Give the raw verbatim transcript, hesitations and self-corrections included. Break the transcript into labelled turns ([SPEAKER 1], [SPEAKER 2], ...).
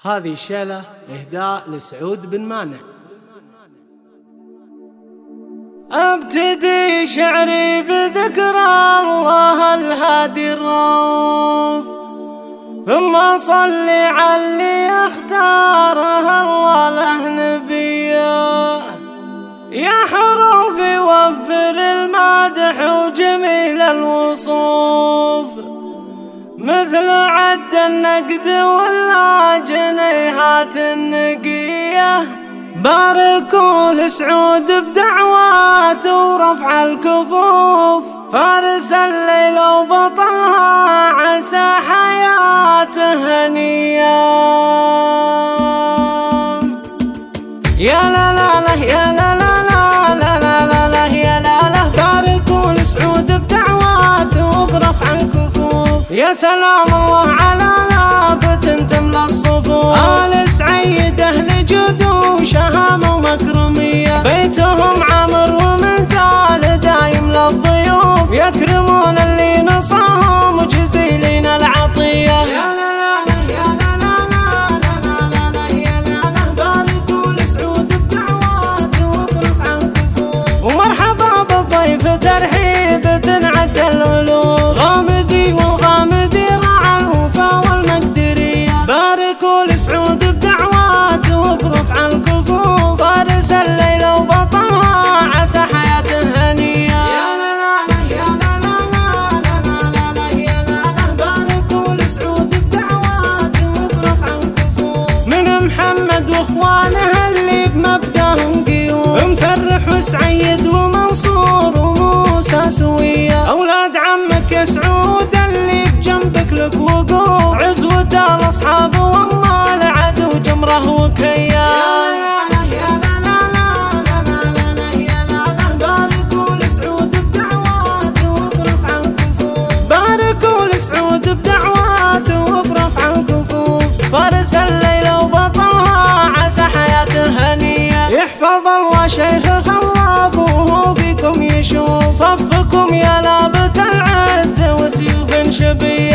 [SPEAKER 1] هذه الشيلة إهداء لسعود بن مانع.
[SPEAKER 2] ابتدي شعري بذكر الله الهادي الرؤوف، ثم أصلي على اللي اختاره الله له نبيه. يا حروفي وفر المادح وجميل الوصوف، مثل عد النقد ولا جنيهات النقية. باركوا لسعود بدعوات ورفع الكفوف، فارس الليل وبطلها عسى حياته هنية. يا لا لا لا يا لا لا لا لا لا لا لا يا لا لا. باركوا لسعود بدعوات وبرفع الكفوف، يا سلام الله على لافت تملى الصفوف. آل سعيد أهل جود وشهامة ومكرمية، بيتهم عامر ومن زال دايم للضيوف، يكرمون اللي نصاهم وجزيلين العطية. يا لا لا لا يا لا لا لا لا لا لا يا لا لا. باركوا لسعود بدعوات وبرفع الكفوف، ومرحبا بالضيف ترحيب تنعد الألوف. غامدي والغامدي رعى الوفا والمقدرية، باركوا لسعود بدعوات وبرفع الكفوف، فارس الليل وبطلها عسى حياته هنية. يا لا لا يا لا لا لا لا لا لا يا لا لا. باركوا لسعود بدعوات وبرفع الكفوف، من محمد واخوانه اللي بمبداهم قيوم، مفرح وسعيد ومنصور وموسى سوية. اولاد عمك يا سعود اللي بجنبك لك وقوف، عزوة الاصحاب والله العدو جمره وكيا. فارس الليل وبطلها عسى حياته هنية. يحفظ الله شيخ خلاف وهو فيكم يشوف، صفكم يا لابت العز وسيوف شبيه.